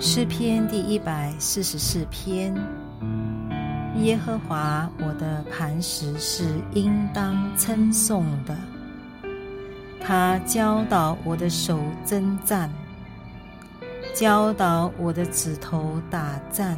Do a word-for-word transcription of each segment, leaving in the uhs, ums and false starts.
诗篇第一百四十四篇。耶和华我的磐石是应当称颂的，他教导我的手征战，教导我的指头打战。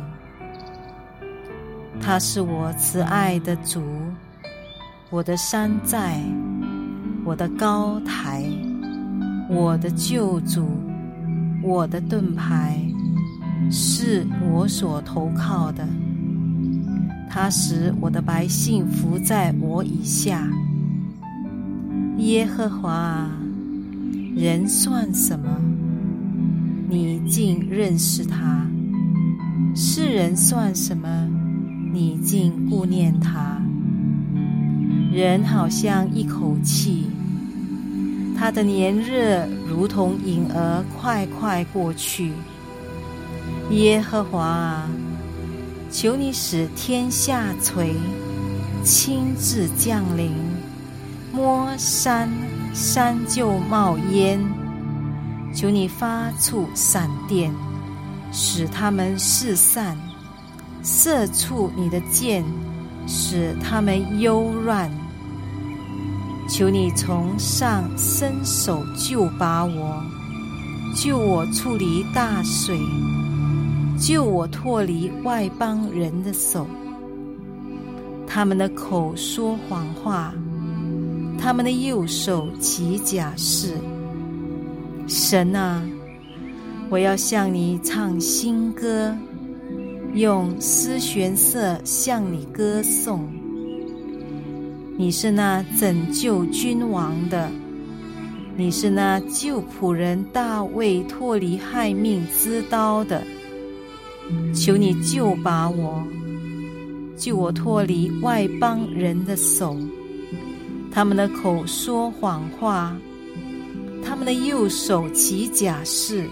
他是我慈爱的主，我的山寨，我的高台，我的救主，我的盾牌，是我所投靠的。他使我的百姓伏在我以下。耶和华啊，人算什么？你竟认识他；世人算什么？你竟顾念他。人好像一口气，他的年日如同影儿，快快过去。耶和华啊，求你使天下垂，亲自降临，摸山，山就冒烟。求你发出闪电，使他们四散，射出你的箭，使他们忧乱。求你从上伸手救拔我，救我出离大水，救我脱离外邦人的手。他们的口说谎话，他们的右手起假誓。神啊，我要向你唱新歌，用丝弦瑟向你歌颂。你是那拯救君王的，你是那救仆人大卫脱离害命之刀的。求你救拔我，救我脱离外邦人的手。他们的口说谎话，他们的右手起假誓。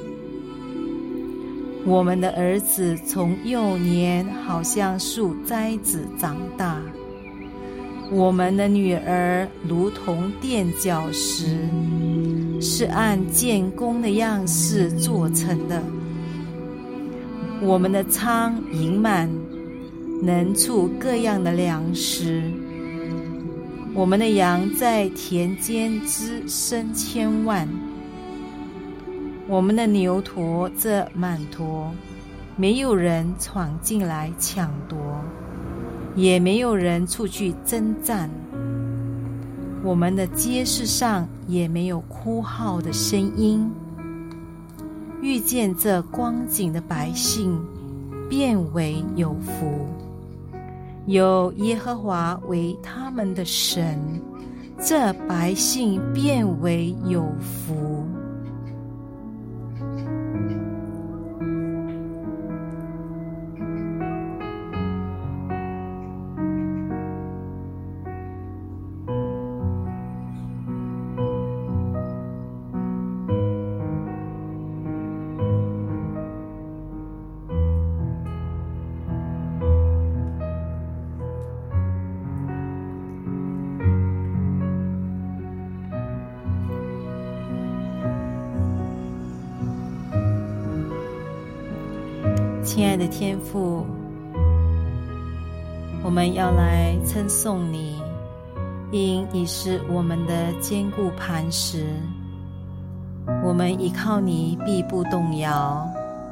我们的儿子从幼年好像树栽子长大，我们的女儿如同垫脚石，是按建工的样式做成的。我们的仓盈满，能储各样的粮食。我们的羊在田间之生千万，我们的牛驼这满驮，没有人闯进来抢夺，也没有人出去征战。我们的街市上也没有哭号的声音。遇见这光景的百姓，便为有福。有耶和华为他们的神，这百姓便为有福。亲爱的天父，我们要来称颂你，因你是我们的坚固磐石，我们依靠你必不动摇。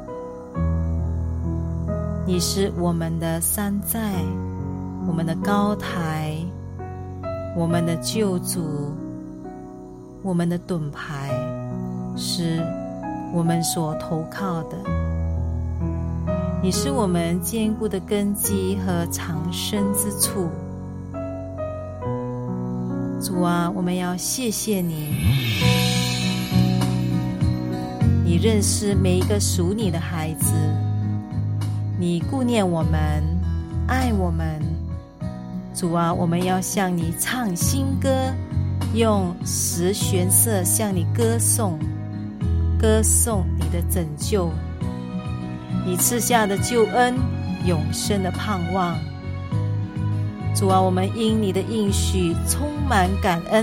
你是我们的山寨，我们的高台，我们的救主，我们的盾牌，是我们所投靠的。你是我们坚固的根基和藏身之处。主啊，我们要谢谢你，你认识每一个属你的孩子，你顾念我们，爱我们。主啊，我们要向你唱新歌，用十弦瑟向你歌颂，歌颂你的拯救，你赐下的救恩，永生的盼望。主啊，我们因你的应许充满感恩。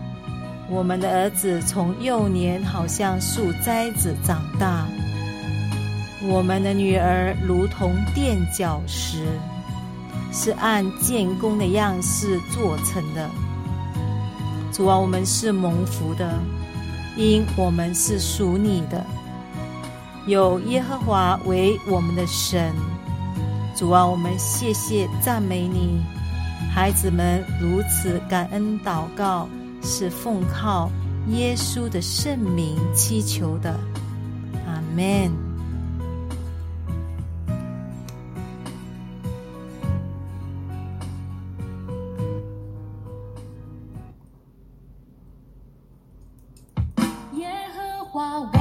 我们的儿子从幼年好像树栽子长大， 我们的女儿如同垫脚石，是按建工的样式做成的。主啊，我们是蒙福的，因我们是属你的，有耶和华为我们的神。主啊，我们谢谢赞美你。孩子们如此感恩祷告，是奉靠耶稣的圣名祈求的，阿们。 耶和华